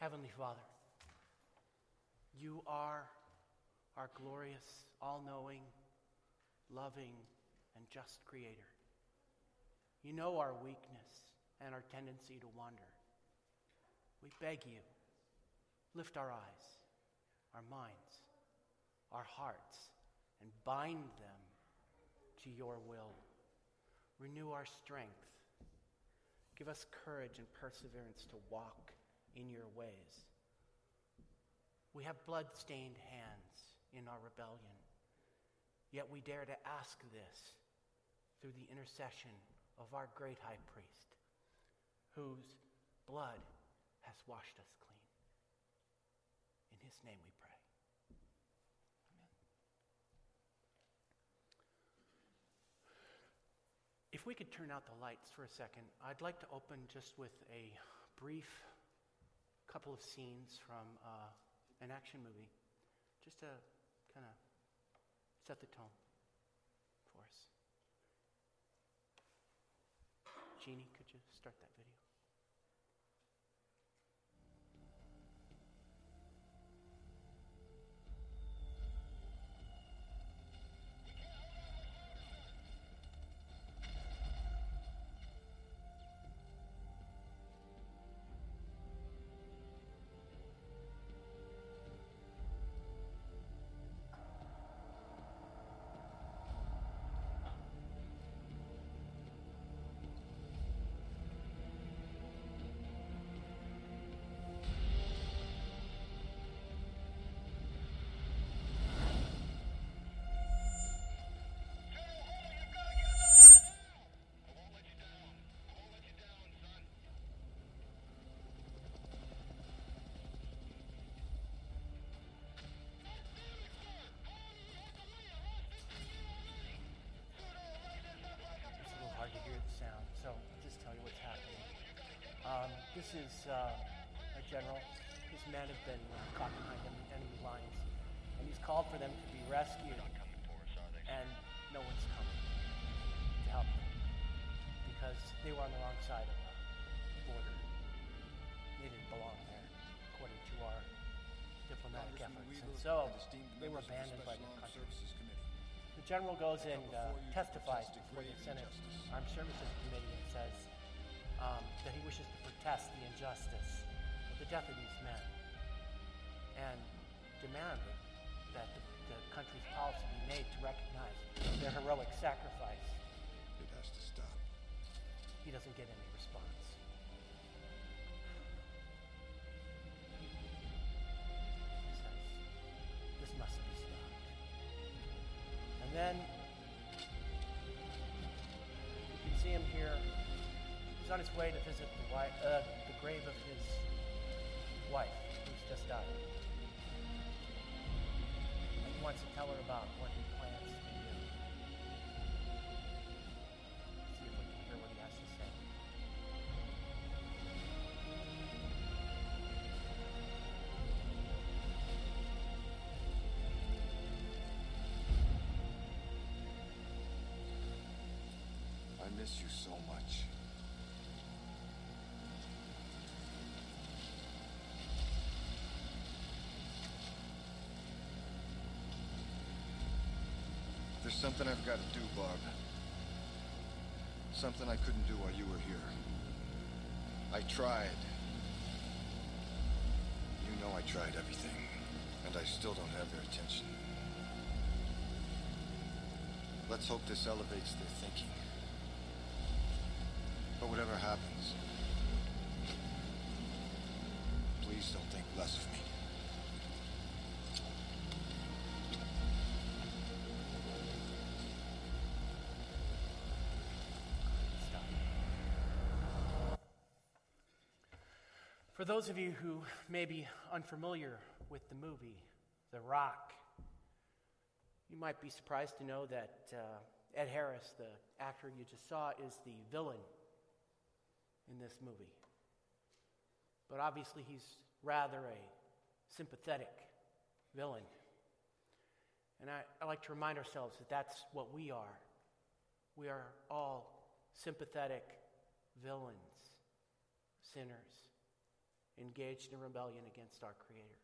Heavenly Father, you are our glorious, all-knowing, loving, and just Creator. You know our weakness and our tendency to wander. We beg you, lift our eyes, our minds, our hearts, and bind them to your will. Renew our strength. Give us courage and perseverance to walk in your ways. We have blood-stained hands in our rebellion, yet we dare to ask this through the intercession of our great high priest, whose blood has washed us clean. In his name we pray. Amen. If we could turn out the lights for a second, I'd like to open just with a brief couple of scenes from an action movie, just to kind of set the tone for us. Jeannie, could you start that video? To hear the sound, so I'll just tell you what's happening. This is a general. His men have been caught behind enemy lines, and he's called for them to be rescued. And no one's coming to help them because they were on the wrong side of the border. They didn't belong there, according to our diplomatic efforts, and so they were abandoned by the country. The general goes and testifies before the Senate Armed Services Committee and says that he wishes to protest the injustice of the death of these men and demanded that the country's policy be made to recognize their heroic sacrifice. It has to stop. He doesn't get any response. He says, this must be stopped. And then you can see him here. He's on his way to visit the grave of his wife, who's just died. And he wants to tell her about what he plans to do. See if we can hear what he has to say. I miss you so much. There's something I've got to do, Barb. Something I couldn't do while you were here. I tried. You know I tried everything, and I still don't have their attention. Let's hope this elevates their thinking. But whatever happens, please don't think less of me. For those of you who may be unfamiliar with the movie, The Rock, you might be surprised to know that Ed Harris, the actor you just saw, is the villain in this movie. But obviously he's rather a sympathetic villain. And I like to remind ourselves that that's what we are. We are all sympathetic villains, sinners, engaged in rebellion against our Creator.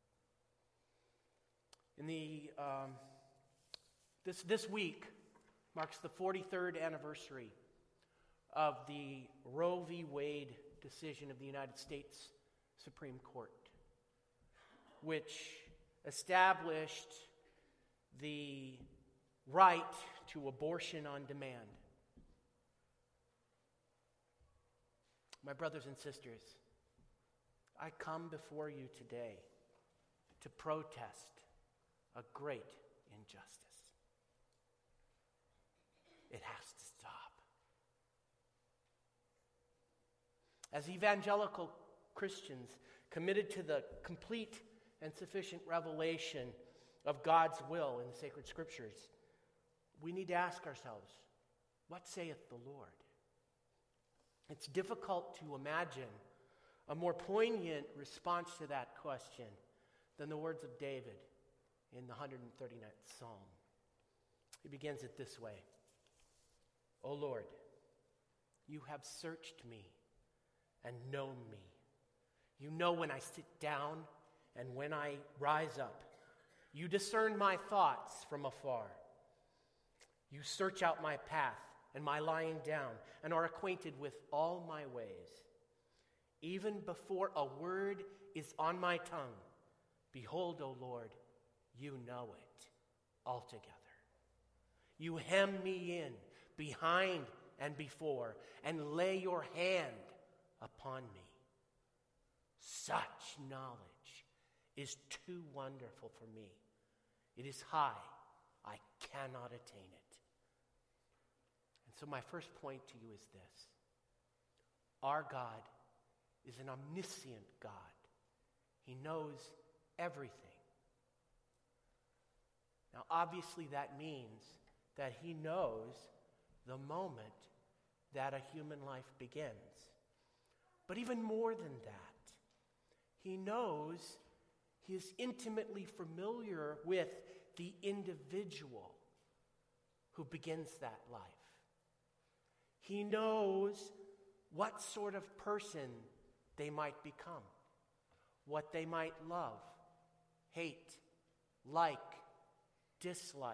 This week marks the 43rd anniversary of the Roe v. Wade decision of the United States Supreme Court, which established the right to abortion on demand. My brothers and sisters, I come before you today to protest a great injustice. It has to stop. As evangelical Christians committed to the complete and sufficient revelation of God's will in the sacred scriptures, we need to ask ourselves, what saith the Lord? It's difficult to imagine a more poignant response to that question than the words of David in the 139th Psalm. He begins it this way: O Lord, you have searched me and known me. You know when I sit down and when I rise up. You discern my thoughts from afar. You search out my path and my lying down, and are acquainted with all my ways. Even before a word is on my tongue, behold, O Lord, you know it altogether. You hem me in behind and before, and lay your hand upon me. Such knowledge is too wonderful for me. It is high. I cannot attain it. And so my first point to you is this: our God is an omniscient God. He knows everything. Now, obviously, that means that he knows the moment that a human life begins. But even more than that, he knows, he is intimately familiar with the individual who begins that life. He knows what sort of person they might become, what they might love, hate, like, dislike.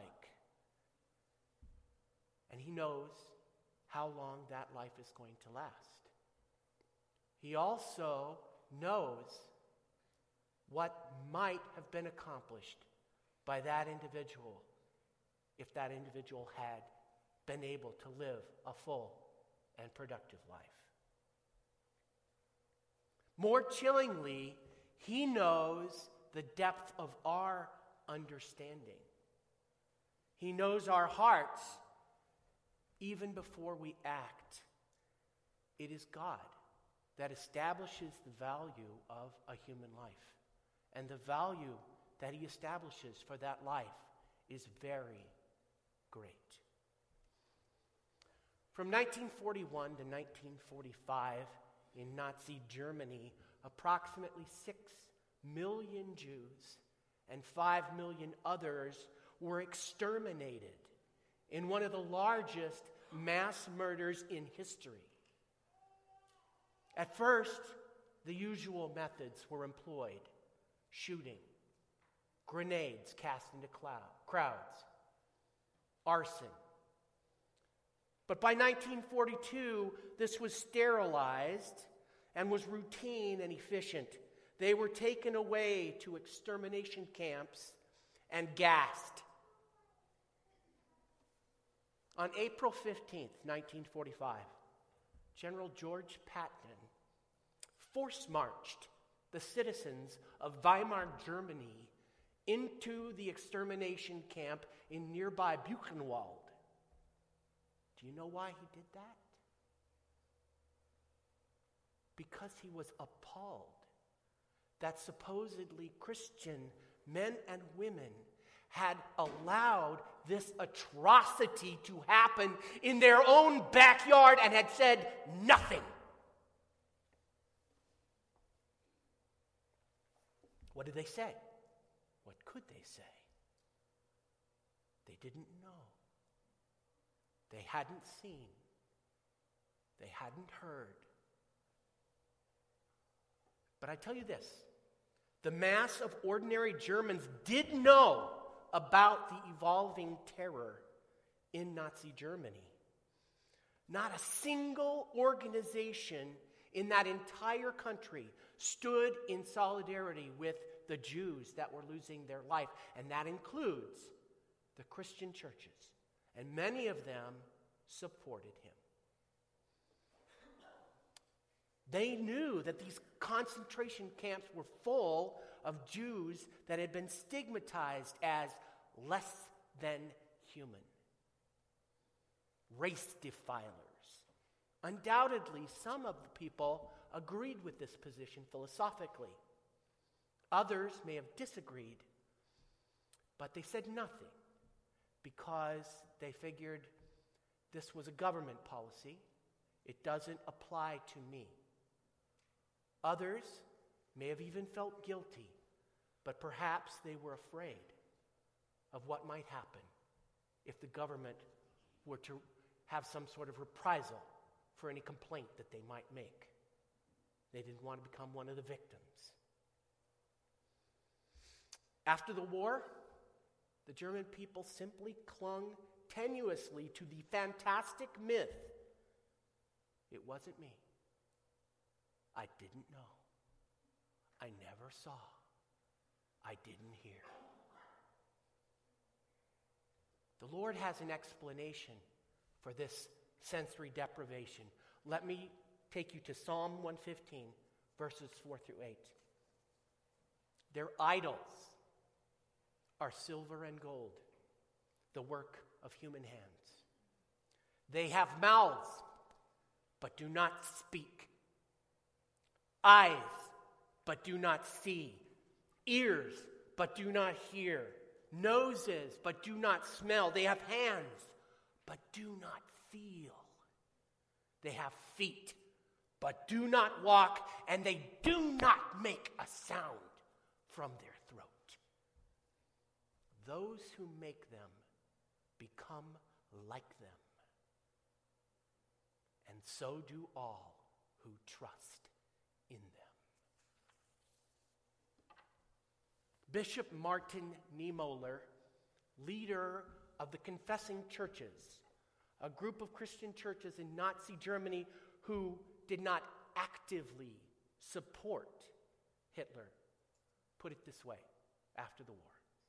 And he knows how long that life is going to last. He also knows what might have been accomplished by that individual if that individual had been able to live a full and productive life. More chillingly, he knows the depth of our understanding. He knows our hearts even before we act. It is God that establishes the value of a human life. And the value that he establishes for that life is very great. From 1941 to 1945, in Nazi Germany, approximately 6 million Jews and 5 million others were exterminated in one of the largest mass murders in history. At first, the usual methods were employed: shooting, grenades cast into crowds, arson. But by 1942, this was sterilized and was routine and efficient. They were taken away to extermination camps and gassed. On April 15th, 1945, General George Patton force-marched the citizens of Weimar, Germany, into the extermination camp in nearby Buchenwald. Do you know why he did that? Because he was appalled that supposedly Christian men and women had allowed this atrocity to happen in their own backyard and had said nothing. What did they say? What could they say? They didn't know. They hadn't seen. They hadn't heard. But I tell you this, the mass of ordinary Germans did know about the evolving terror in Nazi Germany. Not a single organization in that entire country stood in solidarity with the Jews that were losing their life, and that includes the Christian churches, and many of them supported him. They knew that these concentration camps were full of Jews that had been stigmatized as less than human, race defilers. Undoubtedly, some of the people agreed with this position philosophically. Others may have disagreed, but they said nothing because they figured this was a government policy. It doesn't apply to me. Others may have even felt guilty, but perhaps they were afraid of what might happen if the government were to have some sort of reprisal for any complaint that they might make. They didn't want to become one of the victims. After the war, the German people simply clung tenuously to the fantastic myth, it wasn't me. I didn't know. I never saw. I didn't hear. The Lord has an explanation for this sensory deprivation. Let me take you to Psalm 115, verses 4 through 8. Their idols are silver and gold, the work of human hands. They have mouths, but do not speak. Eyes, but do not see. Ears, but do not hear. Noses, but do not smell. They have hands, but do not feel. They have feet, but do not walk, and they do not make a sound from their throat. Those who make them become like them, and so do all who trust in them. Bishop Martin Niemöller, leader of the Confessing Churches, a group of Christian churches in Nazi Germany who did not actively support Hitler, put it this way after the war.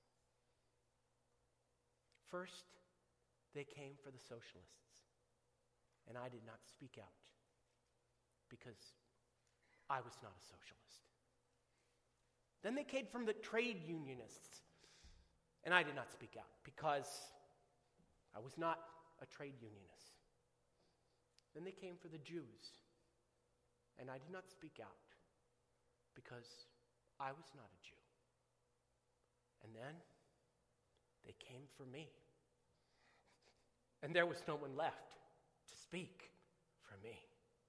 First, they came for the socialists, and I did not speak out because I was not a socialist. Then they came from the trade unionists, and I did not speak out because I was not a trade unionist. Then they came for the Jews, and I did not speak out because I was not a Jew. And then they came for me, and there was no one left to speak for me.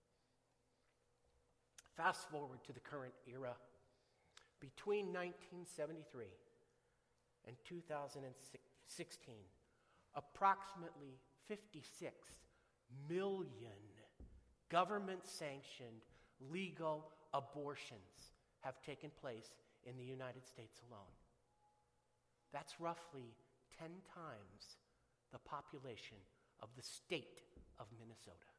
Fast forward to the current era. Between 1973 and 2016, approximately 56 million government-sanctioned legal abortions have taken place in the United States alone. That's roughly 10 times the population of the state of Minnesota.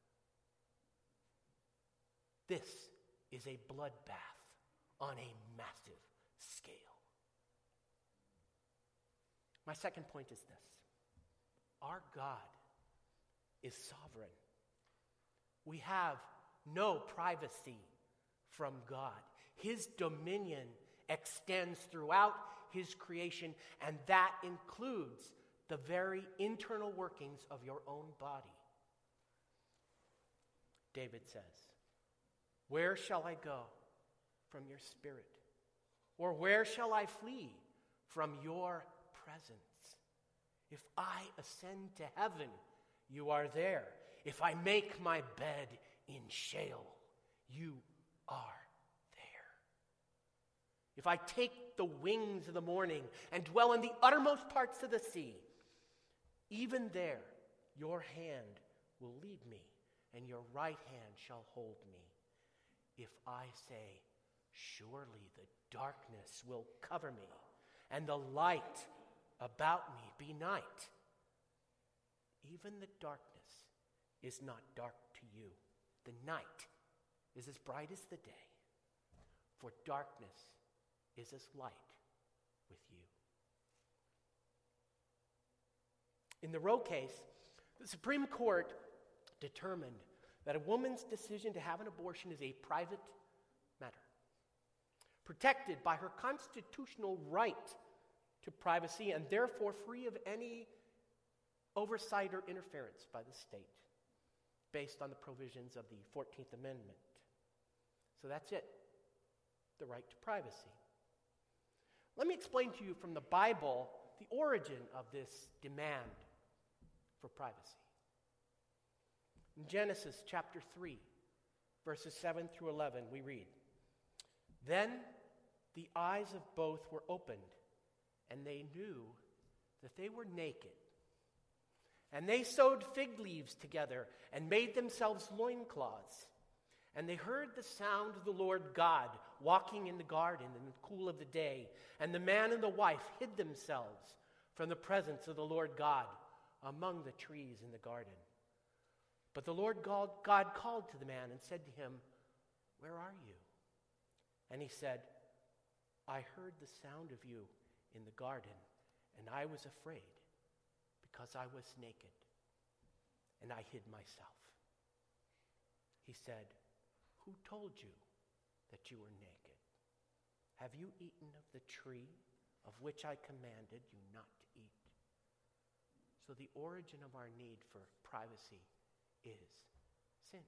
This is a bloodbath on a massive scale. My second point is this. Our God is sovereign. We have no privacy from God. His dominion extends throughout his creation, and that includes the very internal workings of your own body. David says, "Where shall I go from your spirit? Or where shall I flee from your presence? If I ascend to heaven, you are there. If I make my bed in Sheol, you are there. If I take the wings of the morning and dwell in the uttermost parts of the sea, even there your hand will lead me, and your right hand shall hold me. If I say, surely the darkness will cover me, and the light about me be night. Even the darkness is not dark to you. The night is as bright as the day, for darkness is as light with you. In the Roe case, the Supreme Court determined that a woman's decision to have an abortion is a private matter, protected by her constitutional right to privacy and therefore free of any oversight or interference by the state based on the provisions of the 14th Amendment. So that's it, the right to privacy. Let me explain to you from the Bible the origin of this demand for privacy. In Genesis chapter 3, verses 7 through 11, we read, "Then the eyes of both were opened, and they knew that they were naked. And they sewed fig leaves together and made themselves loincloths. And they heard the sound of the Lord God walking in the garden in the cool of the day. And the man and the wife hid themselves from the presence of the Lord God among the trees in the garden. But the Lord God called to the man and said to him, 'Where are you?' And he said, 'I heard the sound of you in the garden, and I was afraid because I was naked, and I hid myself.' He said, 'Who told you that you were naked? Have you eaten of the tree of which I commanded you not to eat?' So the origin of our need for privacy is sin.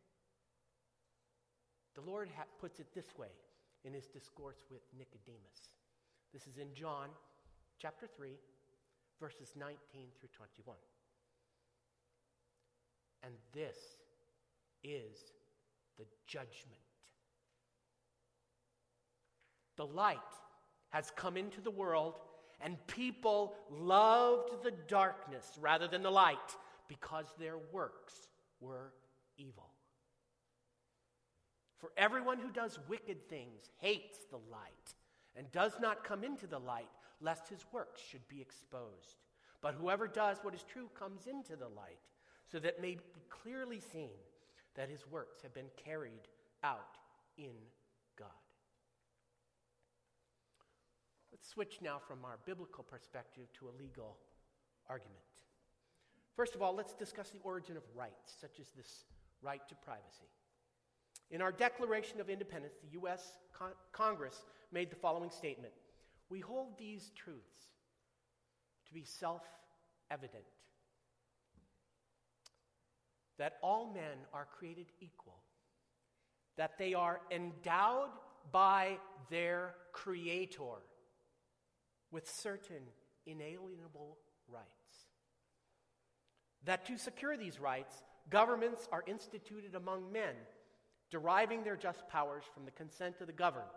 The Lord puts it this way in his discourse with Nicodemus. This is in John chapter 3, verses 19 through 21. And this is the judgment. The light has come into the world, and people loved the darkness rather than the light because their works were evil. For everyone who does wicked things hates the light and does not come into the light, lest his works should be exposed. But whoever does what is true comes into the light, so that it may be clearly seen that his works have been carried out in God." Let's switch now from our biblical perspective to a legal argument. First of all, let's discuss the origin of rights, such as this right to privacy. In our Declaration of Independence, the U.S. Congress made the following statement: "We hold these truths to be self-evident, that all men are created equal, that they are endowed by their Creator with certain inalienable rights, that to secure these rights, governments are instituted among men, deriving their just powers from the consent of the governed."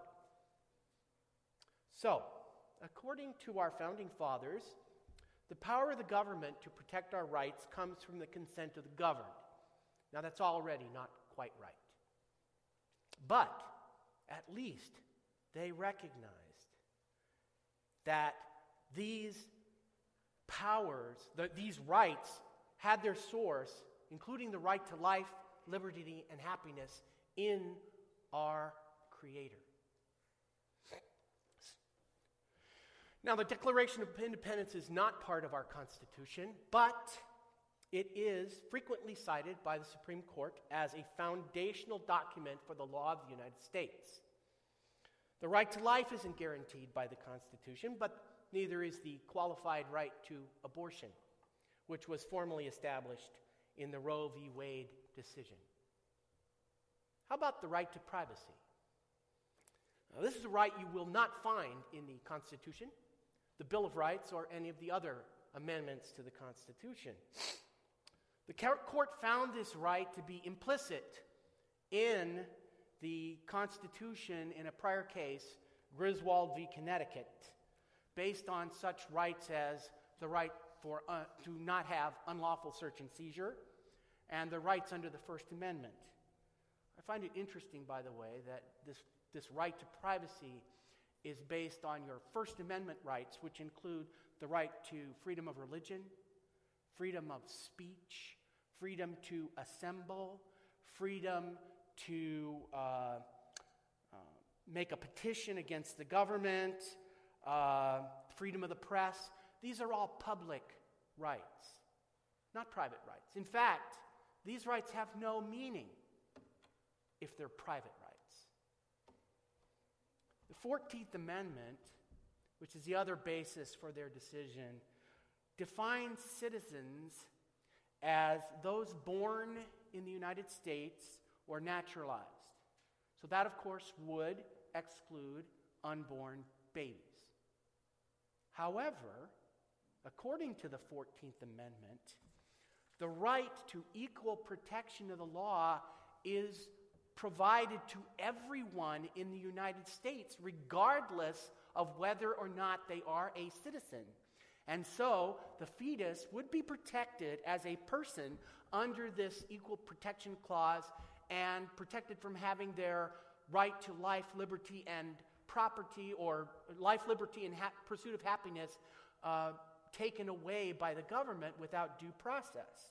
So, according to our founding fathers, the power of the government to protect our rights comes from the consent of the governed. Now, that's already not quite right. But, at least, they recognized that these powers, these rights, had their source, including the right to life, liberty, and happiness, in our Creator. Now, the Declaration of Independence is not part of our Constitution, but it is frequently cited by the Supreme Court as a foundational document for the law of the United States. The right to life isn't guaranteed by the Constitution, but neither is the qualified right to abortion, which was formally established in the Roe v. Wade decision. How about the right to privacy? Now, this is a right you will not find in the Constitution, the Bill of Rights, or any of the other amendments to the Constitution. The court found this right to be implicit in the Constitution in a prior case, Griswold v. Connecticut, based on such rights as the right to not have unlawful search and seizure and the rights under the First Amendment. I find it interesting, by the way, that this right to privacy is based on your First Amendment rights, which include the right to freedom of religion, freedom of speech, freedom to assemble, freedom to make a petition against the government, freedom of the press. These are all public rights, not private rights. In fact, these rights have no meaning if they're private rights. The 14th Amendment, which is the other basis for their decision, defines citizens as those born in the United States or naturalized. So that, of course, would exclude unborn babies. However, according to the 14th Amendment, the right to equal protection of the law is provided to everyone in the United States, regardless of whether or not they are a citizen. And so the fetus would be protected as a person under this equal protection clause and protected from having their right to life, liberty, and property, or life, liberty, and pursuit of happiness taken away by the government without due process.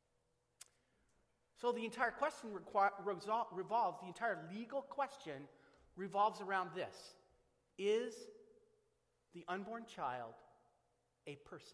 So the entire question revolves, the entire legal question revolves around this. Is the unborn child a person?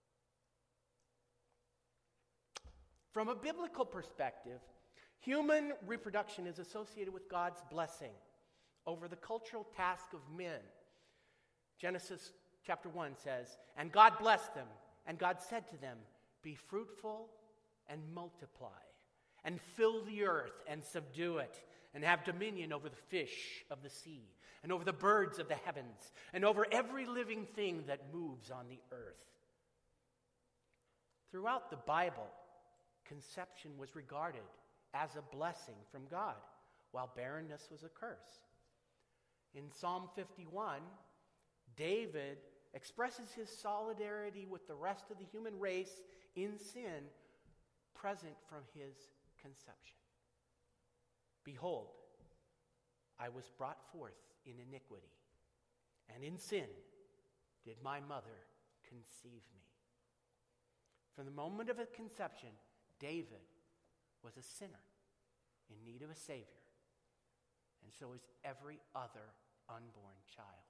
From a biblical perspective, human reproduction is associated with God's blessing over the cultural task of men. Genesis chapter 1 says, "And God blessed them, and God said to them, 'Be fruitful and multiply, and fill the earth and subdue it, and have dominion over the fish of the sea, and over the birds of the heavens, and over every living thing that moves on the earth.'" Throughout the Bible, conception was regarded as a blessing from God, while barrenness was a curse. In Psalm 51, David expresses his solidarity with the rest of the human race in sin present from his conception. "Behold, I was brought forth in iniquity, and in sin did my mother conceive me." From the moment of his conception, David was a sinner in need of a Savior, and so is every other unborn child.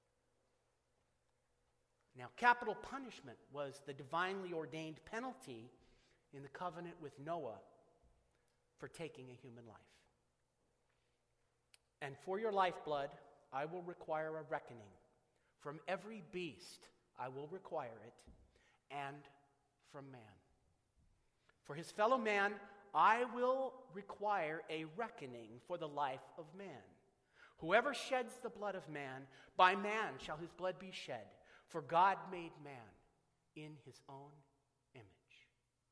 Now, capital punishment was the divinely ordained penalty in the covenant with Noah for taking a human life. "And for your lifeblood, I will require a reckoning. From every beast I will require it, and from man. For his fellow man I will require a reckoning for the life of man. Whoever sheds the blood of man, by man shall his blood be shed. For God made man in his own image."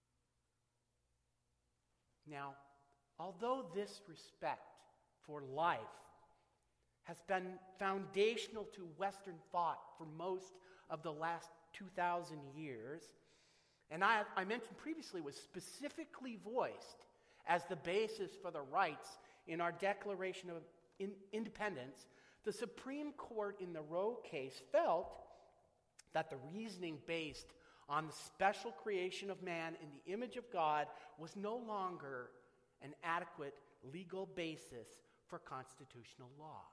Now, although this respect for life has been foundational to Western thought for most of the last 2,000 years, and I mentioned previously was specifically voiced as the basis for the rights in our Declaration of Independence, the Supreme Court in the Roe case felt that the reasoning based on the special creation of man in the image of God was no longer an adequate legal basis for constitutional law.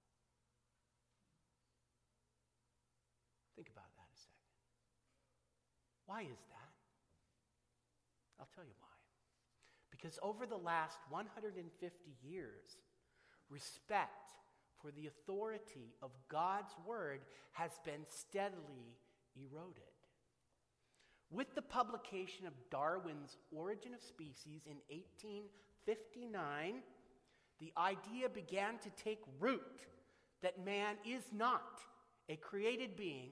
Think about that a second. Why is that? I'll tell you why. Because over the last 150 years, respect for the authority of God's word has been steadily eroded. With the publication of Darwin's Origin of Species in 1859, the idea began to take root that man is not a created being.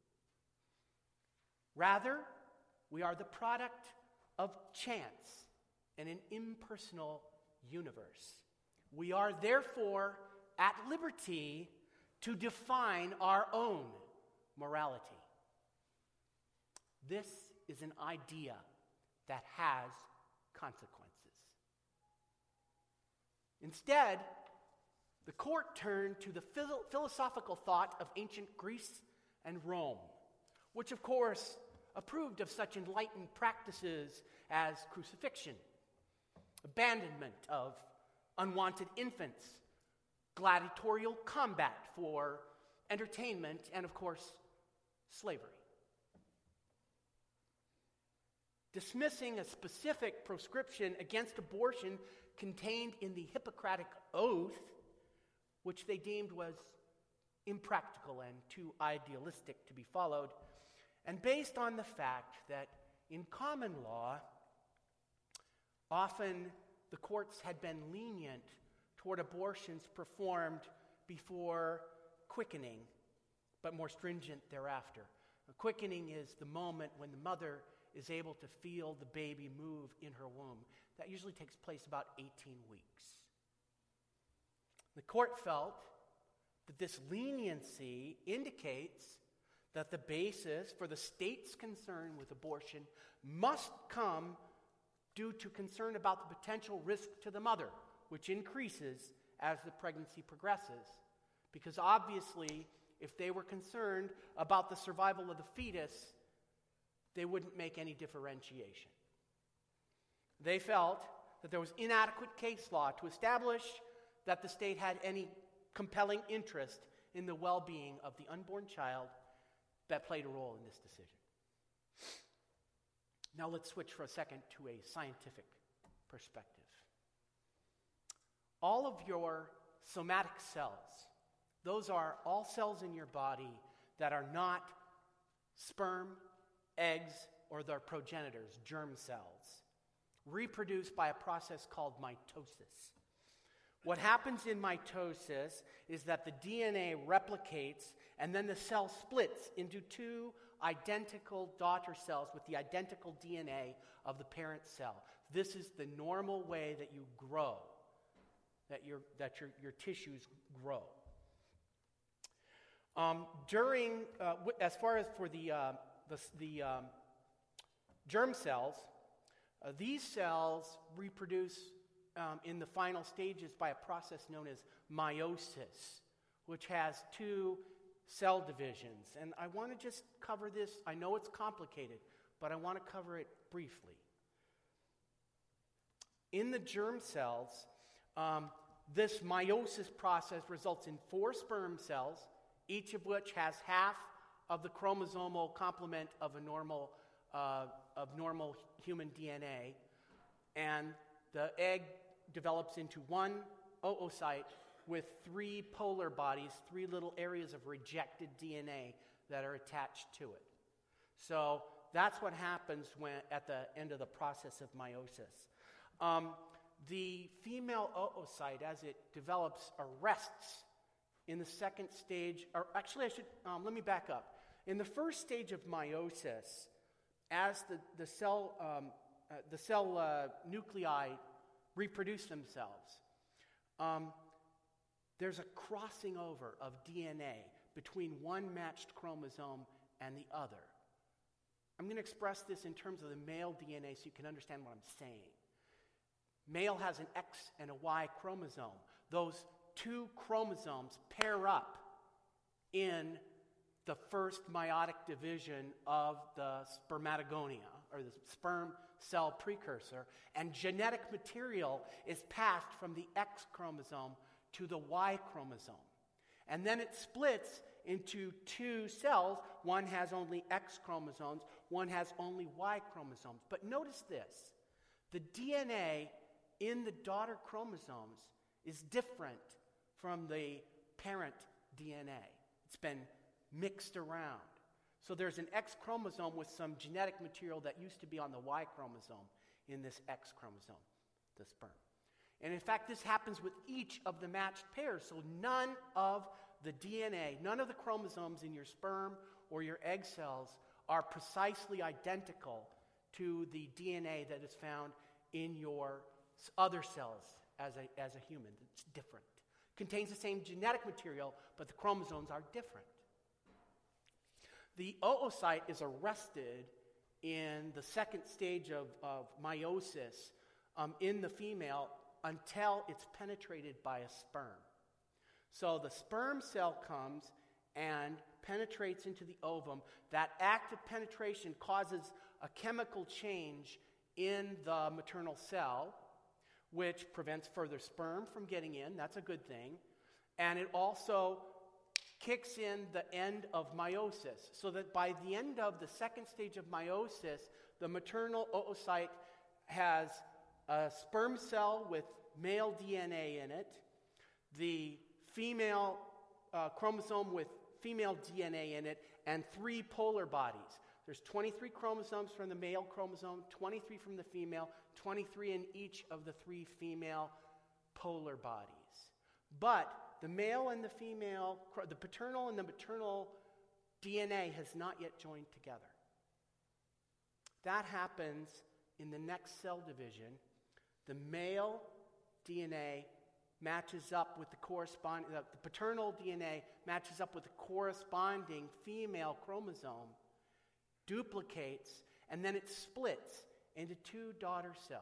Rather, we are the product of chance in an impersonal universe. We are therefore at liberty to define our own morality. This is an idea that has consequences. Instead, the court turned to the philosophical thought of ancient Greece and Rome, which of course approved of such enlightened practices as crucifixion, abandonment of unwanted infants, gladiatorial combat for entertainment, and of course, slavery. Dismissing a specific proscription against abortion contained in the Hippocratic Oath, which they deemed was impractical and too idealistic to be followed, and based on the fact that in common law, often the courts had been lenient toward abortions performed before quickening, but more stringent thereafter. A quickening is the moment when the mother is able to feel the baby move in her womb. That usually takes place about 18 weeks. The court felt that this leniency indicates that the basis for the state's concern with abortion must come due to concern about the potential risk to the mother, which increases as the pregnancy progresses. Because obviously, if they were concerned about the survival of the fetus, they wouldn't make any differentiation. They felt that there was inadequate case law to establish that the state had any compelling interest in the well-being of the unborn child that played a role in this decision. Now let's switch for a second to a scientific perspective. All of your somatic cells, those are all cells in your body that are not sperm, eggs, or their progenitors, germ cells, reproduce by a process called mitosis. What happens in mitosis is that the DNA replicates and then the cell splits into two identical daughter cells with the identical DNA of the parent cell. This is the normal way that you grow, that your tissues grow. As far as for the germ cells, these cells reproduce in the final stages by a process known as meiosis, which has two cell divisions. And I want to just cover this. I know it's complicated, but I want to cover it briefly. In the germ cells, this meiosis process results in 4 sperm cells, each of which has half of the chromosomal complement of normal human DNA, and the egg develops into one oocyte with 3 polar bodies, 3 little areas of rejected DNA that are attached to it. So that's what happens at the end of the process of meiosis. The female oocyte, as it develops, arrests in the second stage, or actually let me back up. In the first stage of meiosis, as the cell nuclei reproduce themselves, there's a crossing over of DNA between one matched chromosome and the other. I'm going to express this in terms of the male DNA so you can understand what I'm saying. Male has an X and a Y chromosome. Those 2 chromosomes pair up in the first meiotic division of the spermatogonia, or the sperm cell precursor, and genetic material is passed from the X chromosome to the Y chromosome. And then it splits into 2 cells. One has only X chromosomes, one has only Y chromosomes. But notice this, the DNA in the daughter chromosomes is different from the parent DNA. It's been mixed around. So there's an X chromosome with some genetic material that used to be on the Y chromosome in this X chromosome, the sperm. And in fact, this happens with each of the matched pairs. So none of the DNA, none of the chromosomes in your sperm or your egg cells are precisely identical to the DNA that is found in your other cells as a human. It's different. It contains the same genetic material, but the chromosomes are different. The oocyte is arrested in the second stage of meiosis in the female until it's penetrated by a sperm. So the sperm cell comes and penetrates into the ovum. That act of penetration causes a chemical change in the maternal cell, which prevents further sperm from getting in. That's a good thing. And it also kicks in the end of meiosis, so that by the end of the second stage of meiosis, the maternal oocyte has a sperm cell with male DNA in it, the female chromosome with female DNA in it, and 3 polar bodies. There's 23 chromosomes from the male chromosome, 23 from the female, 23 in each of the 3 female polar bodies. But the male and the female, the paternal and the maternal DNA has not yet joined together. That happens in the next cell division. The male DNA matches up with the corresponding, the paternal DNA matches up with the corresponding female chromosome, duplicates, and then it splits into 2 daughter cells.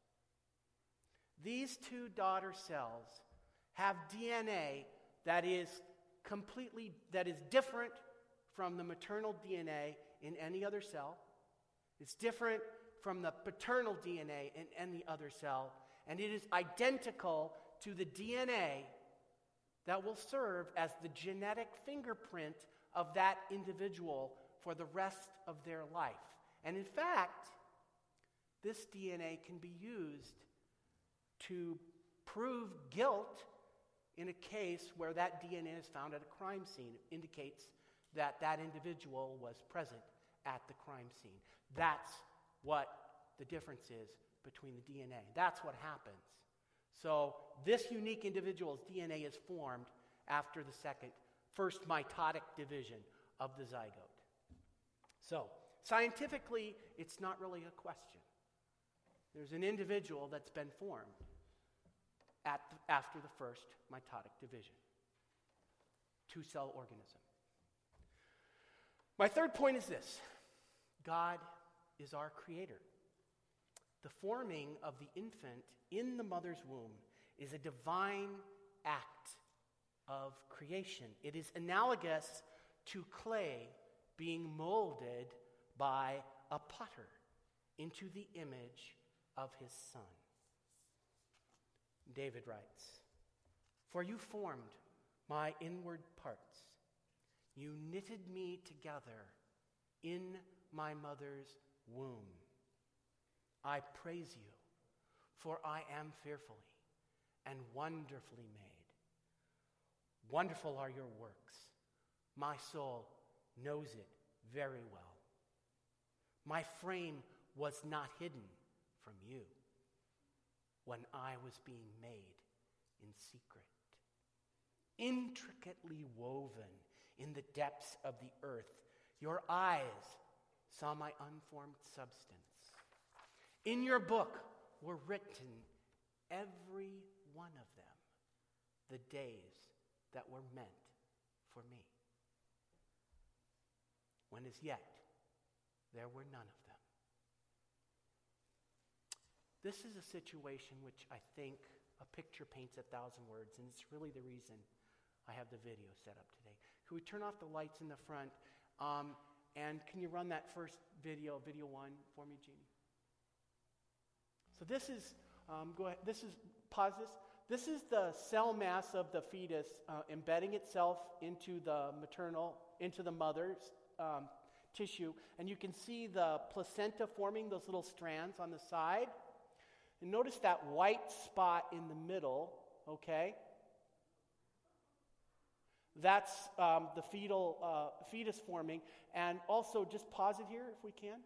These 2 daughter cells have DNA that is different from the maternal DNA in any other cell. It's different from the paternal DNA in any other cell, and it is identical to the DNA that will serve as the genetic fingerprint of that individual for the rest of their life. And in fact, this DNA can be used to prove guilt in a case where that DNA is found at a crime scene. It indicates that that individual was present at the crime scene. That's what the difference is between the DNA. That's what happens. So this unique individual's DNA is formed after the first mitotic division of the zygote. So scientifically, it's not really a question. There's an individual that's been formed after the first mitotic division. 2-cell organism. My third point is this: God is our creator. The forming of the infant in the mother's womb is a divine act of creation. It is analogous to clay being molded by a potter into the image of his son. David writes, "For you formed my inward parts. You knitted me together in my mother's womb. I praise you, for I am fearfully and wonderfully made. Wonderful are your works. My soul knows it very well. My frame was not hidden from you when I was being made in secret, intricately woven in the depths of the earth. Your eyes saw my unformed substance. In your book were written, every one of them, the days that were meant for me, when as yet there were none of them." This is a situation which I think a picture paints 1,000 words, and it's really the reason I have the video set up today. Could we turn off the lights in the front? And can you run that first video, video 1, for me, Jeannie? So this is, go ahead, pause this. This is the cell mass of the fetus embedding itself into the mother's tissue. And you can see the placenta forming those little strands on the side. And notice that white spot in the middle, okay? That's the fetus forming. And also, just pause it here if we can.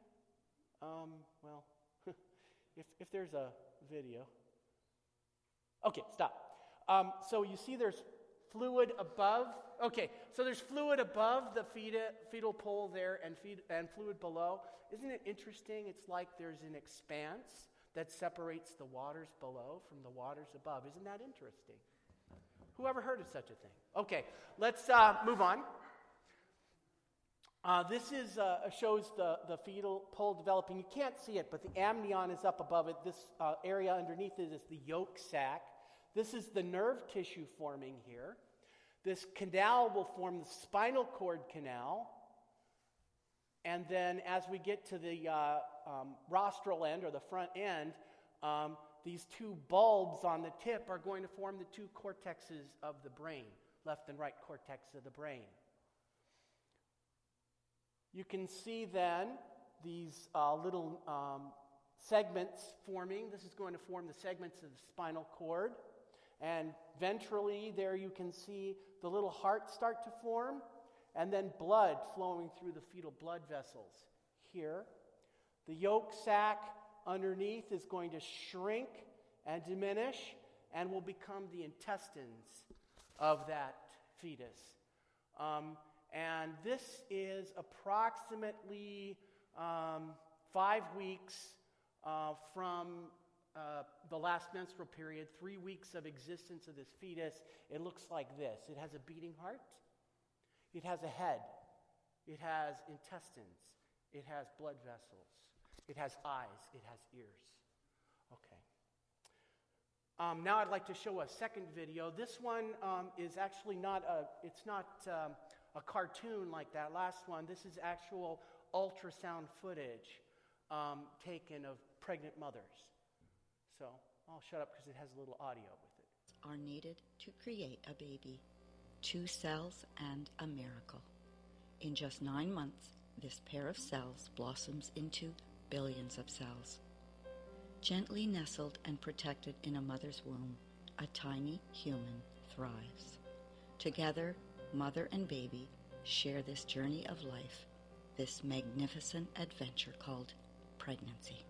If there's a video. Okay, stop. So you see there's fluid above. Okay, so there's fluid above the fetal pole there and fluid below. Isn't it interesting? It's like there's an expanse that separates the waters below from the waters above. Isn't that interesting? Who ever heard of such a thing? Okay, let's move on. This is shows the fetal pole developing. You can't see it, but the amnion is up above it. This area underneath it is the yolk sac. This is the nerve tissue forming here. This canal will form the spinal cord canal. And then as we get to the rostral end, or the front end, these two bulbs on the tip are going to form the two cortexes of the brain, left and right cortex of the brain. You can see then these little segments forming. This is going to form the segments of the spinal cord. And ventrally, there you can see the little heart start to form, and then blood flowing through the fetal blood vessels here. The yolk sac underneath is going to shrink and diminish and will become the intestines of that fetus. And this is approximately 5 weeks from the last menstrual period, 3 weeks of existence of this fetus. It looks like this. It has a beating heart. It has a head. It has intestines. It has blood vessels. It has eyes. It has ears. Okay. Now I'd like to show a second video. This one is actually not a cartoon like that last one. This is actual ultrasound footage taken of pregnant mothers. So I'll shut up because it has a little audio with it. Are needed to create a baby. 2 cells and a miracle. In just 9 months, this pair of cells blossoms into billions of cells. Gently nestled and protected in a mother's womb, a tiny human thrives. Together, mother and baby share this journey of life, this magnificent adventure called pregnancy.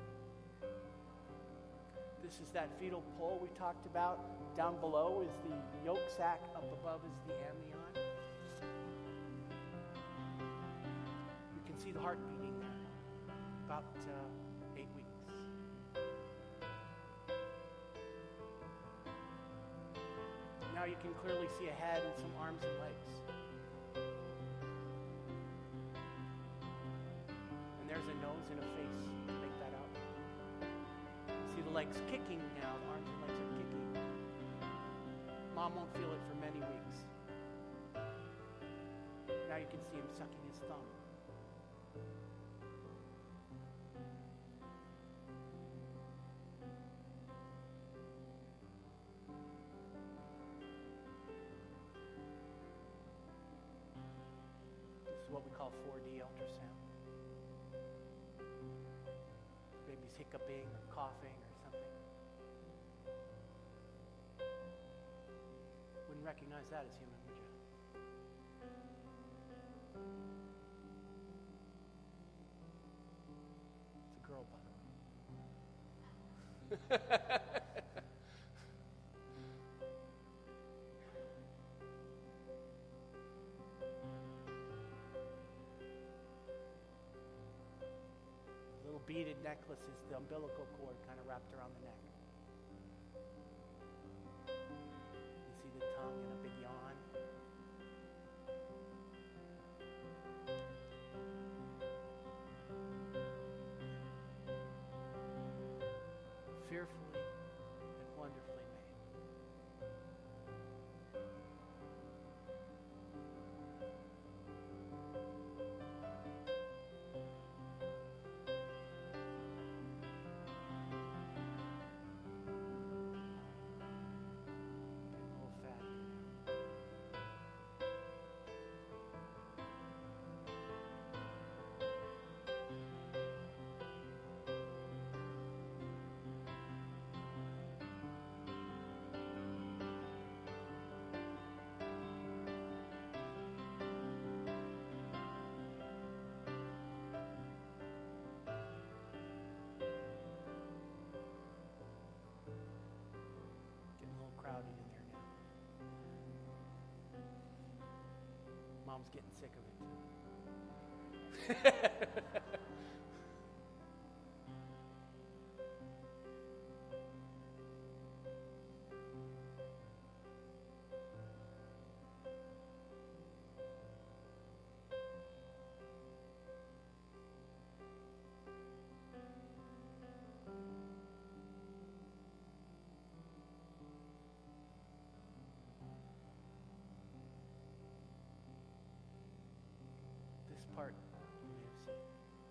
This is that fetal pole we talked about. Down below is the yolk sac. Up above is the amnion. You can see the heart beating there. About 8 weeks. Now you can clearly see a head and some arms and legs. And there's a nose and a face. Make that out. See the legs kicking now. The arms and legs are kicking. Mom won't feel it for many weeks. Now you can see him sucking his thumb. This is what we call 4D ultrasound. Baby's hiccuping or coughing or something. Wouldn't recognize that as human, would you? It's a girl, by the way. Little beaded necklace is the umbilical cord kind of wrapped around the neck. You see the tongue and a big yawn. Fearfully and wonderfully made. Getting a little fatty. Getting a little crowded in there now. Mom's getting sick of it too. part you may have seen.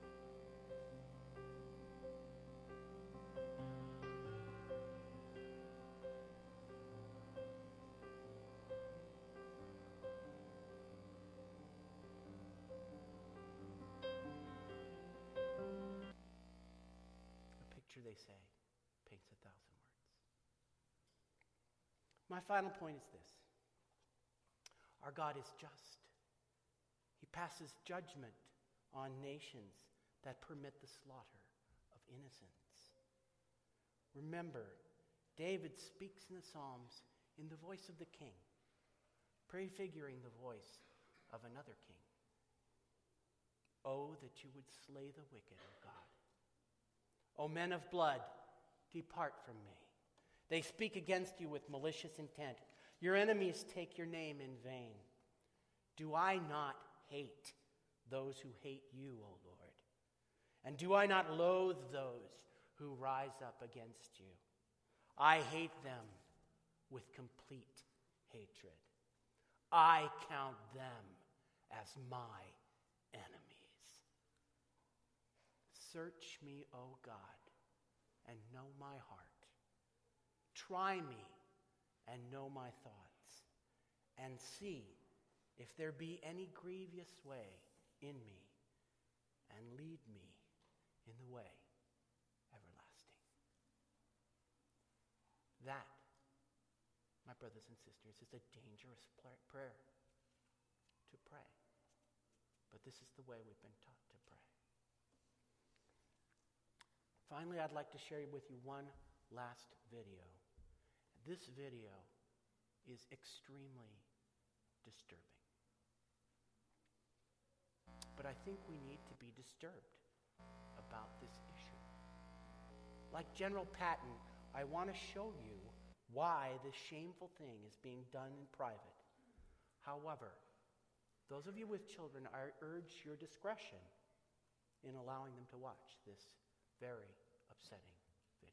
A picture, they say, paints 1,000 words. My final point is this. Our God is just. He passes judgment on nations that permit the slaughter of innocents. Remember, David speaks in the Psalms in the voice of the king, prefiguring the voice of another king. Oh, that you would slay the wicked, O God. O men of blood, depart from me. They speak against you with malicious intent. Your enemies take your name in vain. Do I not hate those who hate you, O Lord? And do I not loathe those who rise up against you? I hate them with complete hatred. I count them as my enemies. Search me, O God, and know my heart. Try me and know my thoughts, and see if there be any grievous way in me, and lead me in the way everlasting. That, my brothers and sisters, is a dangerous prayer to pray. But this is the way we've been taught to pray. Finally, I'd like to share with you one last video. This video is extremely disturbing. But I think we need to be disturbed about this issue. Like General Patton, I want to show you why this shameful thing is being done in private. However, those of you with children, I urge your discretion in allowing them to watch this very upsetting video.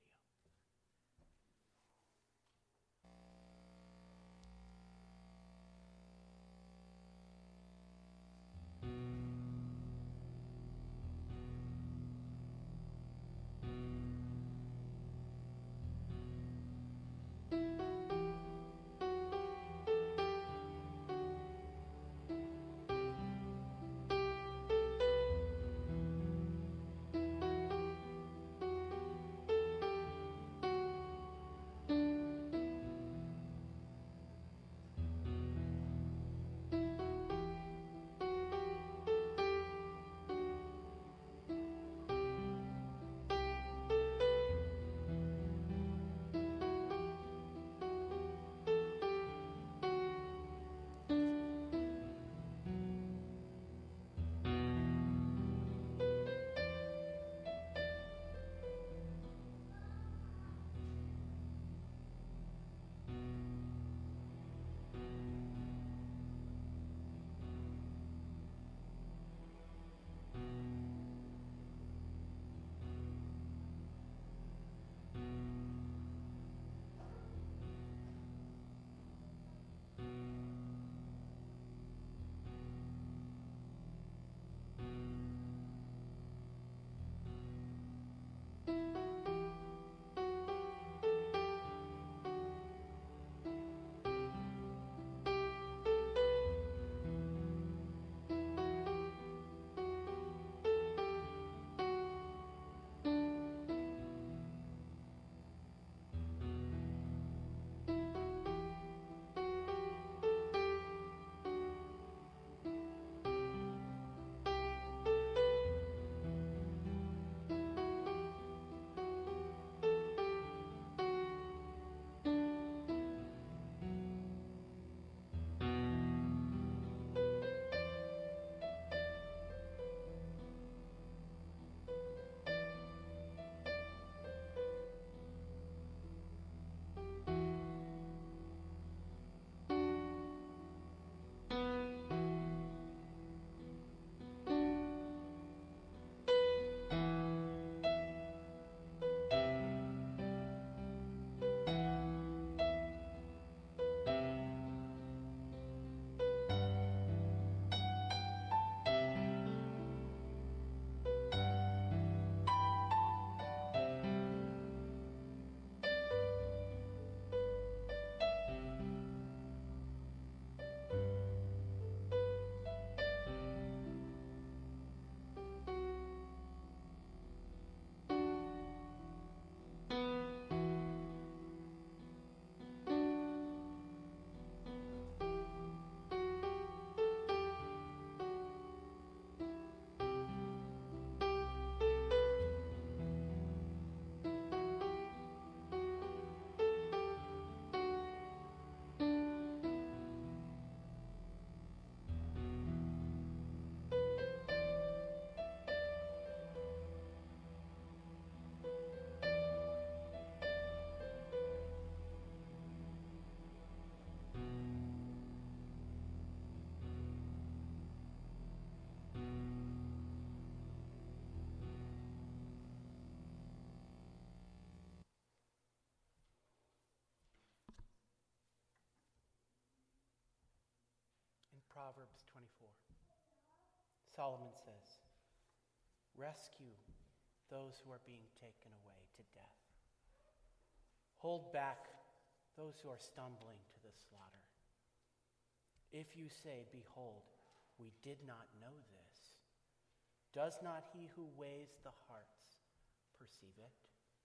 Proverbs 24. Solomon says, rescue those who are being taken away to death. Hold back those who are stumbling to the slaughter. If you say, behold, we did not know this, does not he who weighs the hearts perceive it?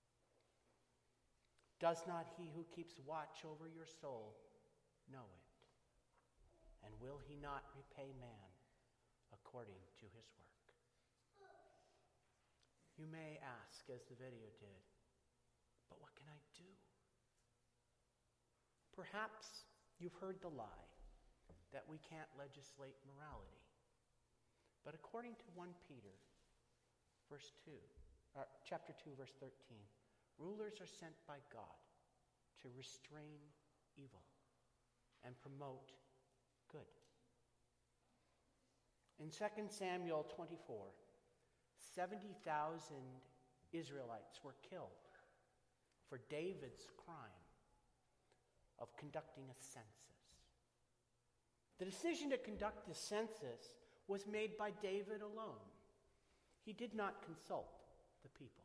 Does not he who keeps watch over your soul know it? And will he not repay man according to his work? You may ask, as the video did, but what can I do? Perhaps you've heard the lie that we can't legislate morality. But according to 1 Peter, chapter 2, verse 13, rulers are sent by God to restrain evil and promote good. In 2 Samuel 24, 70,000 Israelites were killed for David's crime of conducting a census. The decision to conduct the census was made by David alone. He did not consult the people.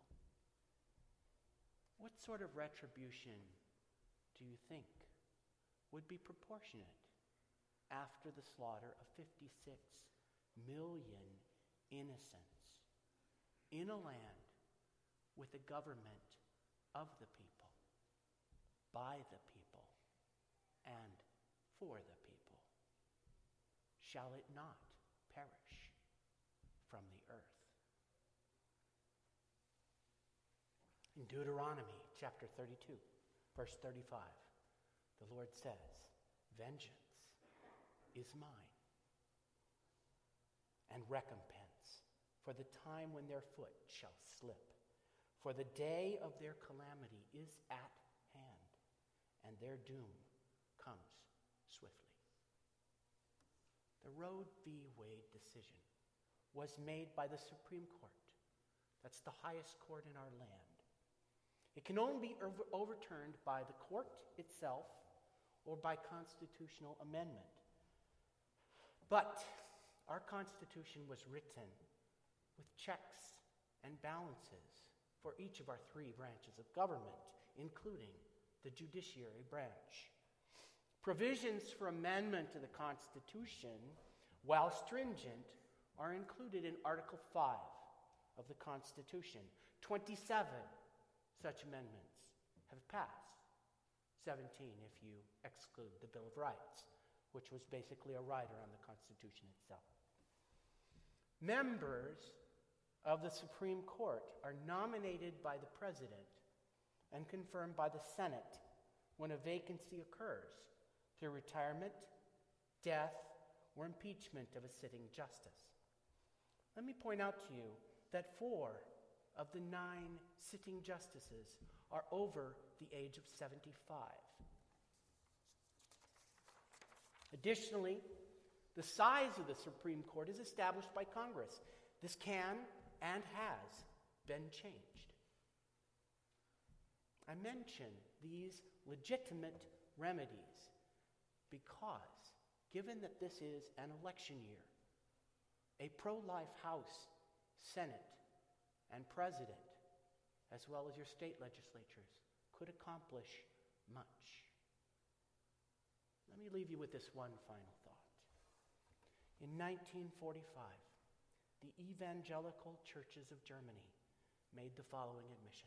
What sort of retribution do you think would be proportionate after the slaughter of 56 million innocents in a land with a government of the people, by the people, and for the people? Shall it not perish from the earth? In Deuteronomy chapter 32, verse 35, the Lord says, vengeance is mine, and recompense for the time when their foot shall slip. For the day of their calamity is at hand, and their doom comes swiftly. The Roe v. Wade decision was made by the Supreme Court. That's the highest court in our land. It can only be overturned by the court itself or by constitutional amendment. But our Constitution was written with checks and balances for each of our three branches of government, including the judiciary branch. Provisions for amendment to the Constitution, while stringent, are included in Article 5 of the Constitution. 27 such amendments have passed. 17 if you exclude the Bill of Rights, which was basically a rider on the Constitution itself. Members of the Supreme Court are nominated by the President and confirmed by the Senate when a vacancy occurs through retirement, death, or impeachment of a sitting justice. Let me point out to you that 4 of the 9 sitting justices are over the age of 75. Additionally, the size of the Supreme Court is established by Congress. This can and has been changed. I mention these legitimate remedies because, given that this is an election year, a pro-life House, Senate, and President, as well as your state legislatures, could accomplish much. Let me leave you with this one final thought. In 1945, the evangelical churches of Germany made the following admission.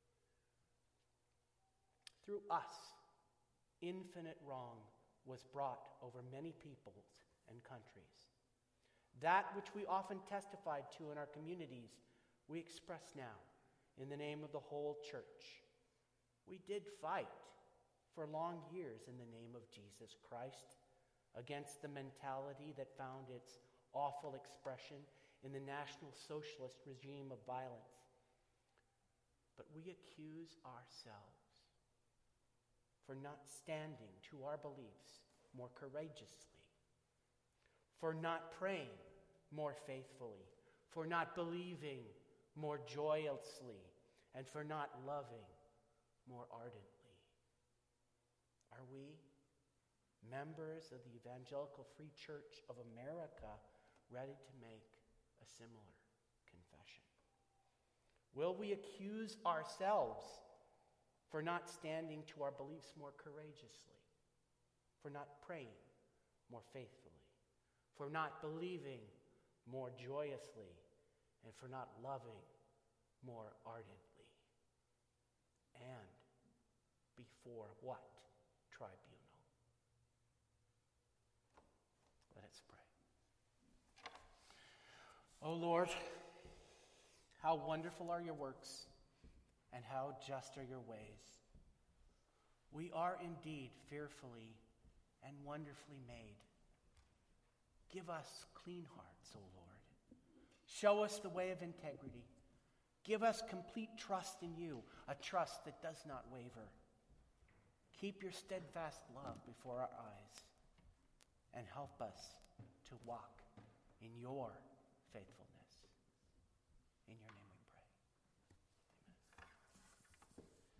Through us, infinite wrong was brought over many peoples and countries. That which we often testified to in our communities, we express now in the name of the whole church. We did fight for long years in the name of Jesus Christ against the mentality that found its awful expression in the National Socialist regime of violence. But we accuse ourselves for not standing to our beliefs more courageously, for not praying more faithfully, for not believing more joyously, and for not loving more ardently. Are we members of the Evangelical Free Church of America ready to make a similar confession? Will we accuse ourselves for not standing to our beliefs more courageously, for not praying more faithfully, for not believing more joyously, and for not loving more ardently? And before what tribunal? Let us pray. O Lord, how wonderful are your works, and how just are your ways. We are indeed fearfully and wonderfully made. Give us clean hearts, O Lord. Show us the way of integrity. Give us complete trust in you, a trust that does not waver. Keep your steadfast love before our eyes, and help us to walk in your faithfulness. In your name.